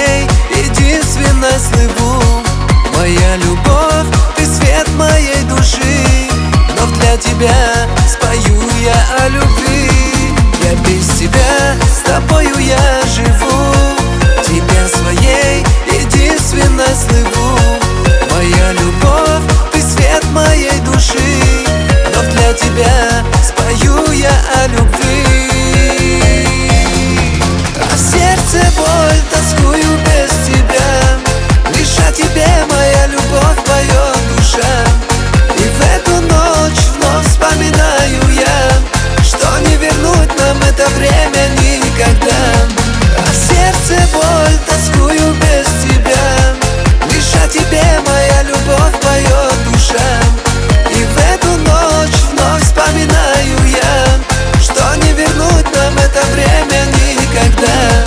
своей единственной слыву. Моя любовь, ты свет моей души, вновь для тебя спою я о любви. Я без тебя, с тобою я живу, тебя своей единственной слыву. Моя любовь, ты свет моей души, вновь для тебя спою я о любви. А в сердце боль, тоскую без тебя, лишь о тебе моя любовь поет душа. И в эту ночь вновь вспоминаю я, что не вернуть нам это время никогда. А в сердце боль, тоскую без тебя, лишь о тебе моя любовь поет душа. И в эту ночь вновь вспоминаю я, что не вернуть нам это время никогда.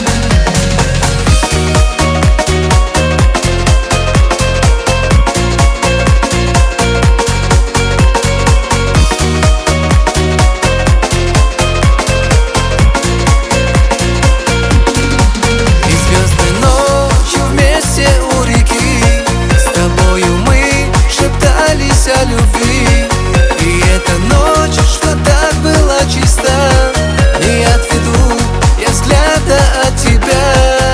О любви. И эта ночь, что так была чиста, не отведу я взгляда от тебя.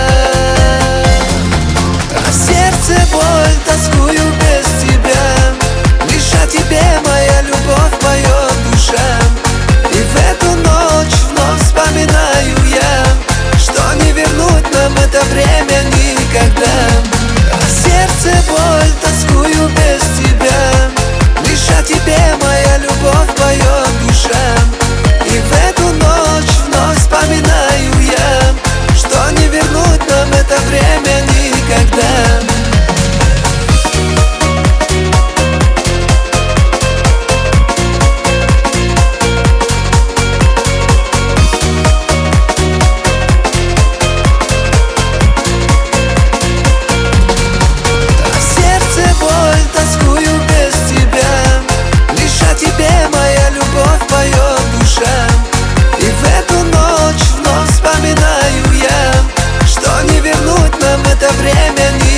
А в сердце боль, тоскую без тебя, лишь о тебе моя любовь поет душа. И в эту ночь вновь вспоминаю я, что не вернуть нам это время никогда. А в сердце боль, тоскую без тебя, лишь о тебе моя любовь поет душа. И в эту ночь вновь вспоминаю я, что не вернуть нам это время никогда. И в эту ночь вновь вспоминаю я, что не вернуть нам это время.